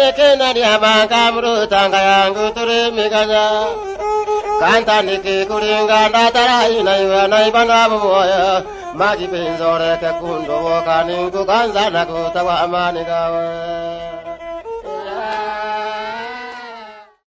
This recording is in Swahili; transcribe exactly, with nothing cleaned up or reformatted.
Nekena ni abanga mrutanga yangu turi miganya. Kanta niki kuringa ndatara ina iwa na ibana bumoya. Magi penzore ke kundo woka ningu kanza na kutawa amani gawe.